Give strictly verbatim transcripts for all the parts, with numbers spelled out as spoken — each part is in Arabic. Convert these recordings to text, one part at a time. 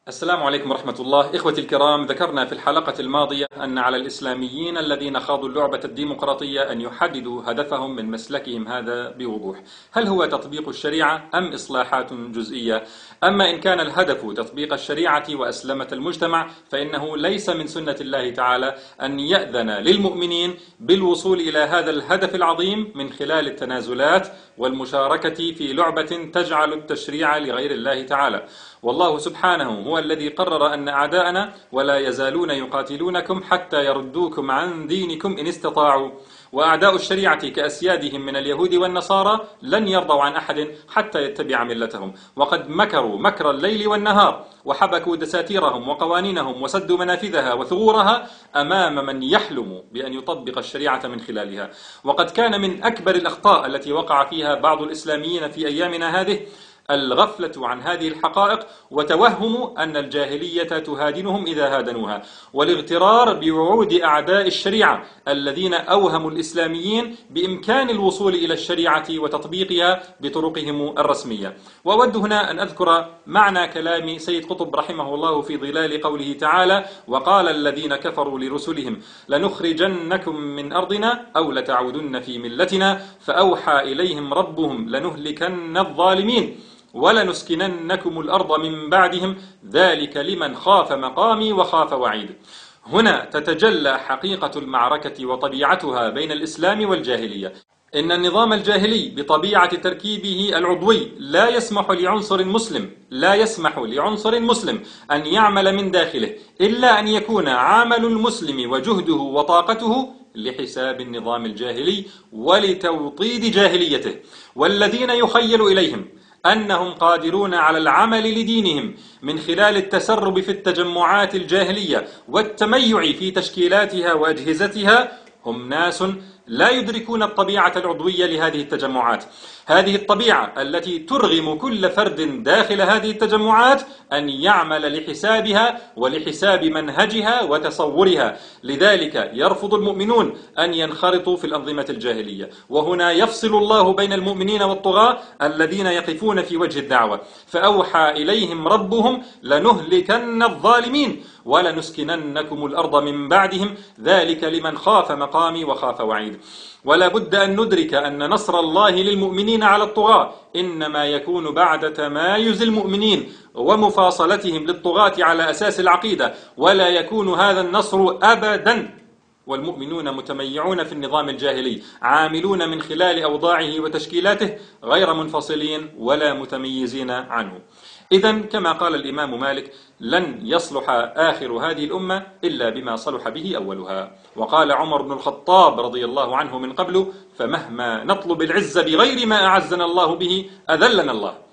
السلام عليكم ورحمة الله. إخوتي الكرام، ذكرنا في الحلقة الماضية أن على الإسلاميين الذين خاضوا اللعبة الديمقراطية أن يحددوا هدفهم من مسلكهم هذا بوضوح. هل هو تطبيق الشريعة أم إصلاحات جزئية؟ أما إن كان الهدف تطبيق الشريعة وأسلمة المجتمع، فإنه ليس من سنة الله تعالى أن يأذن للمؤمنين بالوصول إلى هذا الهدف العظيم من خلال التنازلات والمشاركة في لعبة تجعل التشريع لغير الله تعالى. والله سبحانه هو الذي قرر أن أعداءنا ولا يزالون يقاتلونكم حتى يردوكم عن دينكم إن استطاعوا، وأعداء الشريعة كأسيادهم من اليهود والنصارى لن يرضوا عن أحد حتى يتبع ملتهم، وقد مكروا مكر الليل والنهار وحبكوا دساتيرهم وقوانينهم وسدوا منافذها وثغورها أمام من يحلم بأن يطبق الشريعة من خلالها. وقد كان من أكبر الأخطاء التي وقع فيها بعض الإسلاميين في أيامنا هذه الغفلة عن هذه الحقائق وتوهم أن الجاهلية تهادنهم إذا هادنوها، والاغترار بوعود أعداء الشريعة الذين أوهموا الإسلاميين بإمكان الوصول إلى الشريعة وتطبيقها بطرقهم الرسمية. وأود هنا أن أذكر معنى كلام سيد قطب رحمه الله في ظلال قوله تعالى: وقال الذين كفروا لرسلهم لنخرجنكم من أرضنا أو لتعودن في ملتنا فأوحى إليهم ربهم لنهلكن الظالمين ولنسكننكم الأرض من بعدهم ذلك لمن خاف مقامي وخاف وعيد. هنا تتجلى حقيقة المعركة وطبيعتها بين الإسلام والجاهلية. إن النظام الجاهلي بطبيعة تركيبه العضوي لا يسمح لعنصر مسلم لا يسمح لعنصر مسلم أن يعمل من داخله إلا أن يكون عمل المسلم وجهده وطاقته لحساب النظام الجاهلي ولتوطيد جاهليته. والذين يخيل إليهم أنهم قادرون على العمل لدينهم من خلال التسرب في التجمعات الجاهلية والتميع في تشكيلاتها وأجهزتها هم ناس لا يدركون الطبيعة العضوية لهذه التجمعات، هذه الطبيعة التي ترغم كل فرد داخل هذه التجمعات أن يعمل لحسابها ولحساب منهجها وتصورها. لذلك يرفض المؤمنون أن ينخرطوا في الأنظمة الجاهلية، وهنا يفصل الله بين المؤمنين والطغاة الذين يقفون في وجه الدعوة. فأوحى إليهم ربهم لنهلكن الظالمين ولنسكننكم الأرض من بعدهم ذلك لمن خاف مقامي وخاف وعيد. ولا بد أن ندرك أن نصر الله للمؤمنين على الطغاة إنما يكون بعد تمايز المؤمنين ومفاصلتهم للطغاة على أساس العقيدة، ولا يكون هذا النصر أبدا والمؤمنون متميعون في النظام الجاهلي عاملون من خلال أوضاعه وتشكيلاته غير منفصلين ولا متميزين عنه. إذن كما قال الإمام مالك: لن يصلح آخر هذه الأمة إلا بما صلح به أولها. وقال عمر بن الخطاب رضي الله عنه من قبل: فمهما نطلب العز بغير ما أعزنا الله به أذلنا الله.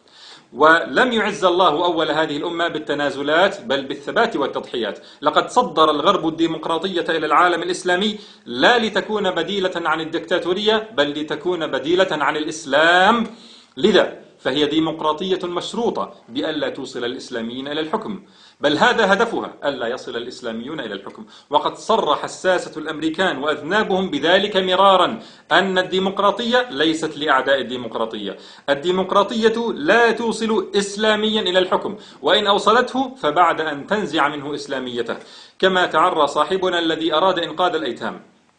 ولم يعز الله أول هذه الأمة بالتنازلات بل بالثبات والتضحيات. لقد صدر الغرب الديمقراطية إلى العالم الإسلامي لا لتكون بديلة عن الدكتاتورية بل لتكون بديلة عن الإسلام، لذا فهي ديمقراطية مشروطة بألا توصل الإسلاميين إلى الحكم، بل هذا هدفها ألا يصل الإسلاميون إلى الحكم. وقد صرح الساسة الأمريكان وأذنابهم بذلك مرارا أن الديمقراطية ليست لأعداء الديمقراطية. الديمقراطية لا توصل إسلاميا إلى الحكم، وإن أوصلته فبعد أن تنزع منه إسلاميته، كما تعرى صاحبنا الذي أراد إنقاذ الأيتام.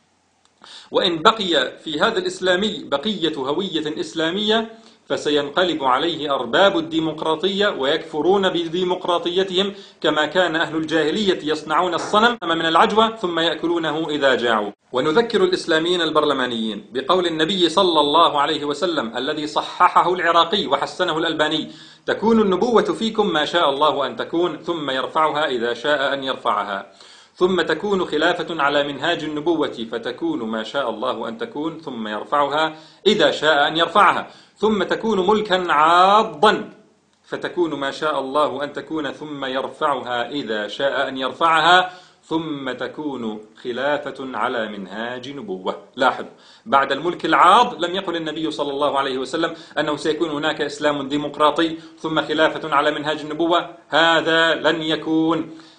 وإن بقي في هذا الإسلامي بقية هوية إسلامية فسينقلب عليه أرباب الديمقراطية ويكفرون بديمقراطيتهم، كما كان أهل الجاهلية يصنعون الصنم من العجوة ثم يأكلونه إذا جاعوا. ونذكر الإسلاميين البرلمانيين بقول النبي صلى الله عليه وسلم الذي صححه العراقي وحسنه الألباني: تكون النبوة فيكم ما شاء الله أن تكون ثم يرفعها إذا شاء أن يرفعها، ثم تكون خلافة على منهاج النبوة فتكون ما شاء الله أن تكون ثم يرفعها إذا شاء أن يرفعها، ثم تكون ملكا عاضا فتكون ما شاء الله أن تكون ثم يرفعها إذا شاء أن يرفعها، ثم تكون خلافة على منهاج نبوة. لاحظ، بعد الملك العاض لم يقل النبي صلى الله عليه وسلم أنه سيكون هناك إسلام ديمقراطي ثم خلافة على منهاج النبوة، هذا لن يكون.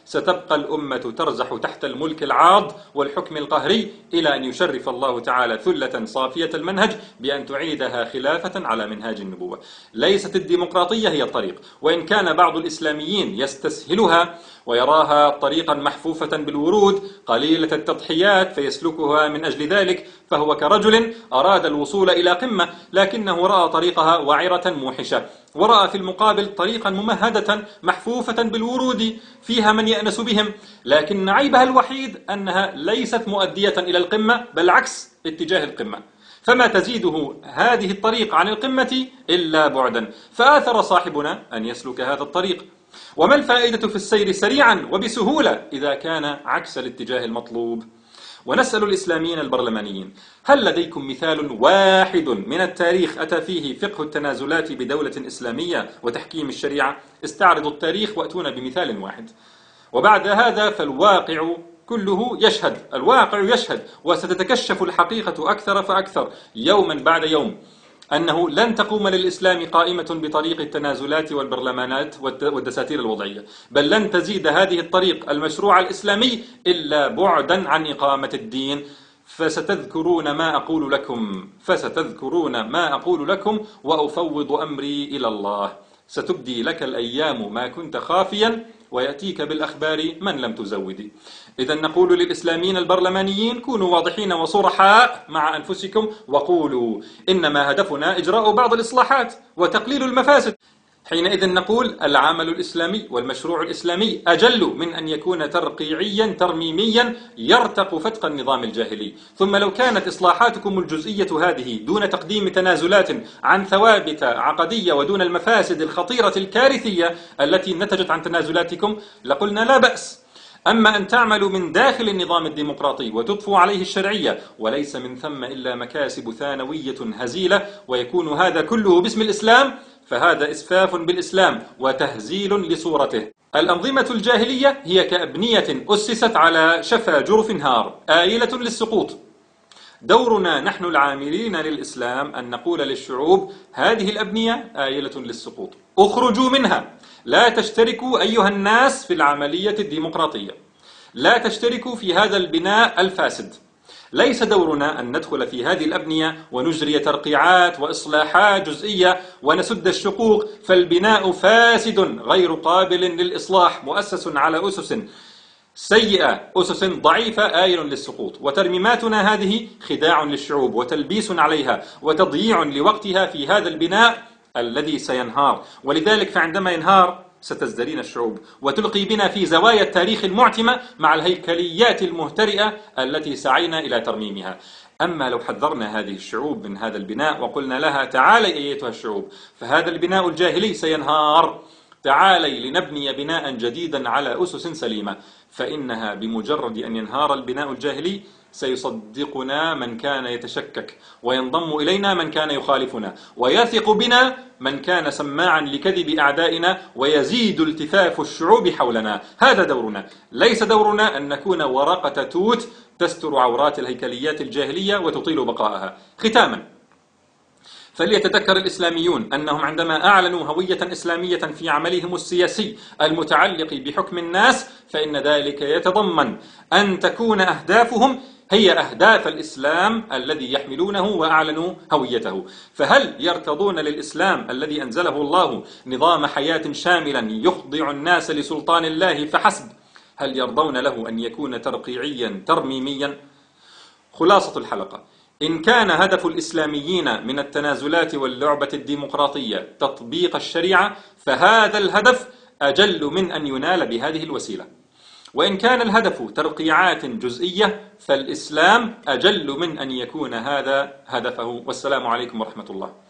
ستبقى الأمة ترزح تحت الملك العاض والحكم القهري إلى أن يشرف الله تعالى ثلة صافية المنهج بأن تعيدها خلافة على منهاج النبوة. ليست الديمقراطية هي الطريق، وإن كان بعض الإسلاميين يستسهلها ويراها طريقا محفوفة بالورود قليلة التضحيات فيسلكها من أجل ذلك، فهو كرجل أراد الوصول إلى قمة لكنه رأى طريقها وعرة موحشة، ورأى في المقابل طريقا ممهدة محفوفة بالورود فيها من يأنس بهم، لكن عيبها الوحيد أنها ليست مؤدية إلى القمة، بل عكس اتجاه القمة، فما تزيده هذه الطريق عن القمة إلا بعدا، فآثر صاحبنا أن يسلك هذا الطريق. وما الفائدة في السير سريعا وبسهولة إذا كان عكس الاتجاه المطلوب؟ ونسأل الإسلاميين البرلمانيين: هل لديكم مثال واحد من التاريخ أتى فيه فقه التنازلات بدولة إسلامية وتحكيم الشريعة؟ استعرضوا التاريخ وأتونا بمثال واحد. وبعد هذا فالواقع كله يشهد، الواقع يشهد، وستتكشف الحقيقة أكثر فأكثر يوما بعد يوم، أنه لن تقوم للإسلام قائمة بطريق التنازلات والبرلمانات والدساتير الوضعية، بل لن تزيد هذه الطريق المشروع الإسلامي إلا بعدا عن إقامة الدين. فستذكرون ما أقول لكم فستذكرون ما أقول لكم وأفوض أمري إلى الله. ستبدي لك الأيام ما كنت خافيا، ويأتيك بالأخبار من لم تزودي. إذا نقول للإسلاميين البرلمانيين: كونوا واضحين وصرحاء مع أنفسكم، وقولوا إنما هدفنا إجراء بعض الإصلاحات وتقليل المفاسد. حينئذ نقول: العمل الإسلامي والمشروع الإسلامي أجل من أن يكون ترقيعيا ترميميا يرتق فتق النظام الجاهلي. ثم لو كانت إصلاحاتكم الجزئية هذه دون تقديم تنازلات عن ثوابت عقدية ودون المفاسد الخطيرة الكارثية التي نتجت عن تنازلاتكم لقلنا لا بأس. أما أن تعملوا من داخل النظام الديمقراطي وتضفوا عليه الشرعية وليس من ثم إلا مكاسب ثانوية هزيلة، ويكون هذا كله باسم الإسلام، فهذا إسفاف بالإسلام وتهزيل لصورته. الأنظمة الجاهلية هي كأبنية أسست على شفا جرف هار آيلة للسقوط. دورنا نحن العاملين للإسلام أن نقول للشعوب: هذه الأبنية آيلة للسقوط، اخرجوا منها، لا تشتركوا أيها الناس في العملية الديمقراطية، لا تشتركوا في هذا البناء الفاسد. ليس دورنا أن ندخل في هذه الأبنية ونجري ترقيعات وإصلاحات جزئية ونسد الشقوق، فالبناء فاسد غير قابل للإصلاح، مؤسس على أسس سيئة، أسس ضعيفة، آيل للسقوط. وترميماتنا هذه خداع للشعوب وتلبيس عليها وتضييع لوقتها في هذا البناء الذي سينهار. ولذلك فعندما ينهار ستزدرين الشعوب وتلقي بنا في زوايا التاريخ المعتمة مع الهيكليات المهترئة التي سعينا إلى ترميمها. أما لو حذرنا هذه الشعوب من هذا البناء وقلنا لها: تعالي أيتها الشعوب، فهذا البناء الجاهلي سينهار، تعالي لنبني بناء جديدا على أسس سليمة، فإنها بمجرد أن ينهار البناء الجاهلي سيصدقنا من كان يتشكك، وينضم إلينا من كان يخالفنا، ويثق بنا من كان سماعا لكذب أعدائنا، ويزيد التفاف الشعوب حولنا. هذا دورنا، ليس دورنا أن نكون ورقة توت تستر عورات الهيكليات الجاهلية وتطيل بقائها. ختاما، فليتذكر الإسلاميون أنهم عندما أعلنوا هوية إسلامية في عملهم السياسي المتعلق بحكم الناس، فإن ذلك يتضمن أن تكون أهدافهم هي أهداف الإسلام الذي يحملونه وأعلنوا هويته. فهل يرتضون للإسلام الذي أنزله الله نظام حياة شاملا يخضع الناس لسلطان الله فحسب؟ هل يرضون له أن يكون ترقيعيا ترميميا؟ خلاصة الحلقة: إن كان هدف الإسلاميين من التنازلات واللعبة الديمقراطية تطبيق الشريعة، فهذا الهدف أجل من أن ينال بهذه الوسيلة. وإن كان الهدف ترقيعات جزئية، فالإسلام أجل من أن يكون هذا هدفه. والسلام عليكم ورحمة الله.